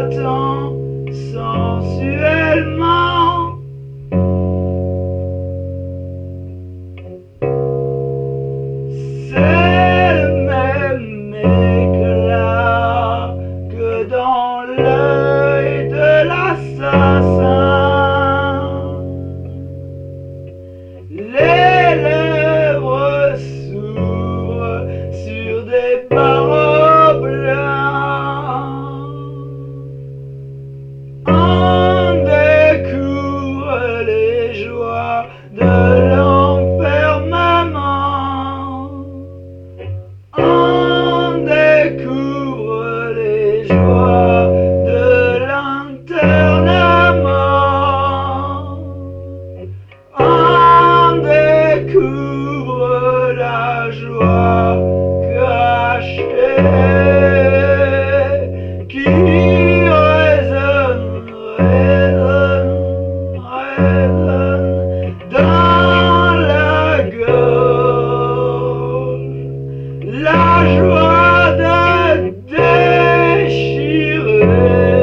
grattant sensuellement. C'est le même éclat que dans l'œil de l'assassin. Les lèvres s'ouvrent sur des barreaux blancs. On découvre les joies de l'enfermement. On découvre les joies de l'internement. On découvre la joie cachée qui résonne dans la gorge. La joie de déchirer